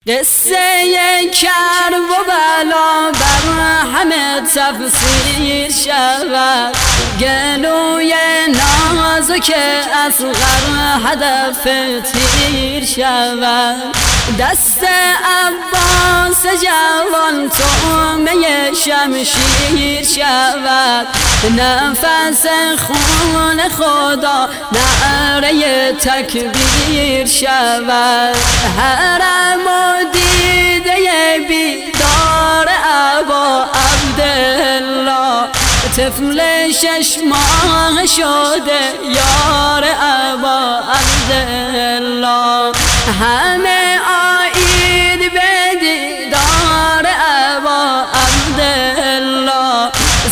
قصه کرب و بلا بر همه تفسیر شود، گلوی نازک اصغر هدف تیر شود. دست عباس جوان طعمه شمشیر شود، نفس خون خدا نعره تکبیر شود. حرم و دیده بیدار ابا عبدالله، طفل 6 ماه شده یار ابا عبدالله. همه آیید به دیدار ابا عبدالله،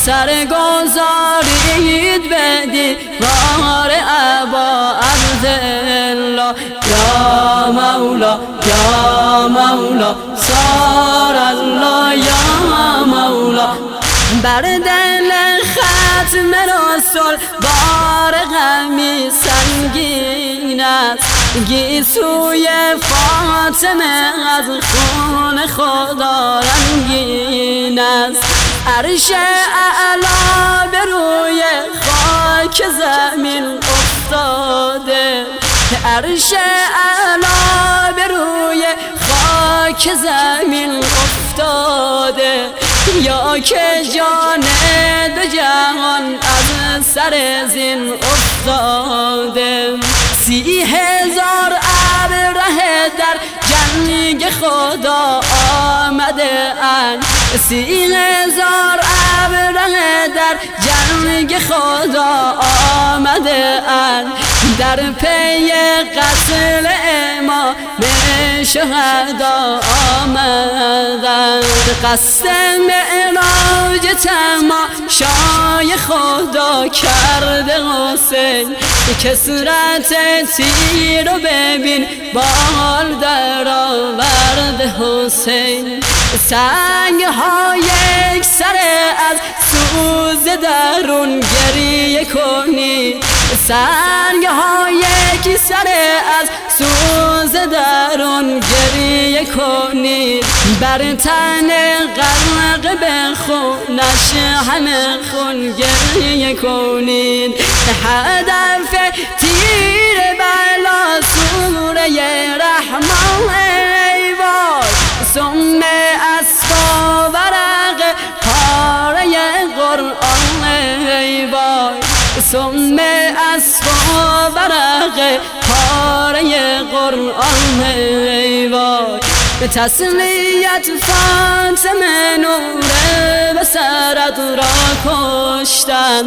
سرگذارید به دیدار ابا عبدالله. یا مولا یا مولا صار الله یا مولا. بر دل ختم رسول بار غمی سنگین است، گیسوی فاطمه از خون خدا رنگین است. عرش اعلی به روی خاک زمین افتاده، عرش اعلی به روی خاک زمین افتاده. یا که جان دو جهان از سر زین افتاده. 30,000 ابره در جنگ خدا آمده اند، 30,000 ابره در جنگ خدا آمده اند. در پی قتل امام شهدا آمدند. قصد معراج تماشای خدا کرده حسین، کثرت تیر رو ببین بال در آورد حسین. سنگ ها یک سر از سوز درون گریه کنی، سنگ ها یک سر از سوز درون گریه کنی. بر تن غرق به خونش همه خون گریه کنید. هدف تیر بلا سوره رحمان ای وای، ثم اسفا ورق پاره قرآن ای وای، ثم اسفا ورق پاره قرآن ای وای. تسلیت فاطمه نور بصرت را کشتن،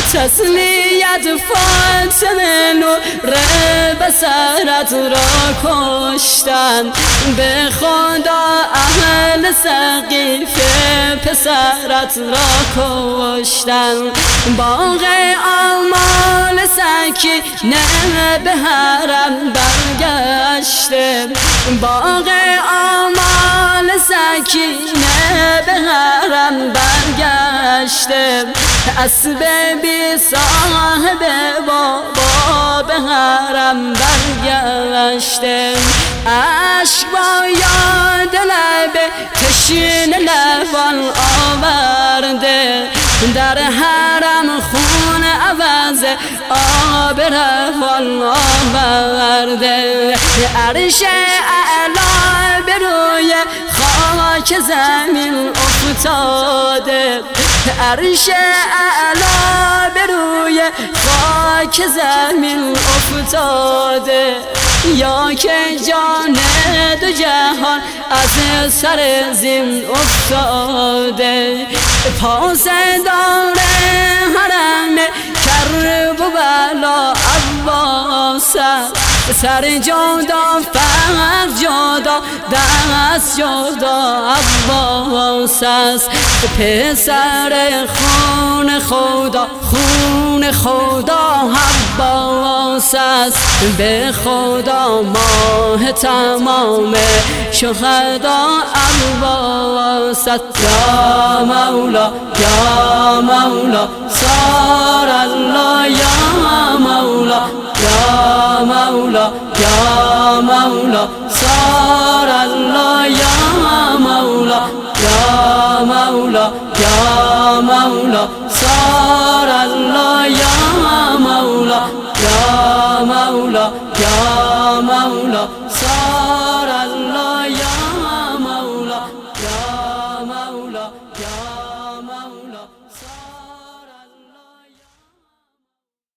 تسلیت فاطمه نور بصرت را کشتن. به خدا اهل سقیف پسرت را کشتن. باغ آمال سکینه به حرم برگشته، باغ آمال سکینه به حرم برگشته. اسب بی صاحب بابا به حرم برگشته. عشق با یاد لب تشنه لبان آورده، در حرم خون عوض آب روان آورده. عرش اعلی به روی خاک زمین افتاده، عرش اعلی به روی خاک زمین افتاده. یا که جان دو جهان از سر زین افتاده. پاس دار حرم کرب و بلا عباس، سر جدا فرق جدا دست جدا عباس است. پسر خون خدا خون خدا عباس است. به خدا ماه تمام شهدا عباس است. یا مولا یا مولا صار الله یا مولا یا مولا یا مولا صار الله یا مولا صار الله یا مولا یا مولا یا